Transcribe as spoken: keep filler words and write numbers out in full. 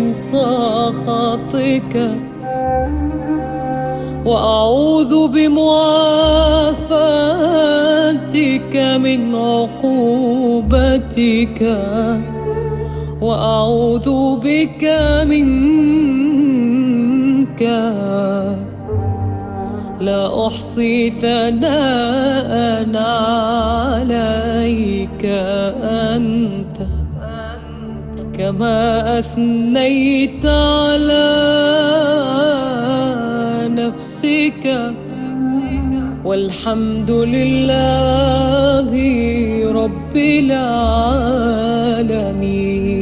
من سخطك، وأعوذ بمعافاتك من عقوبتك، وأعوذ بك منك لا أحصي ثناء عليك أنت كما أثنيت على نفسك. والحمد لله رب العالمين.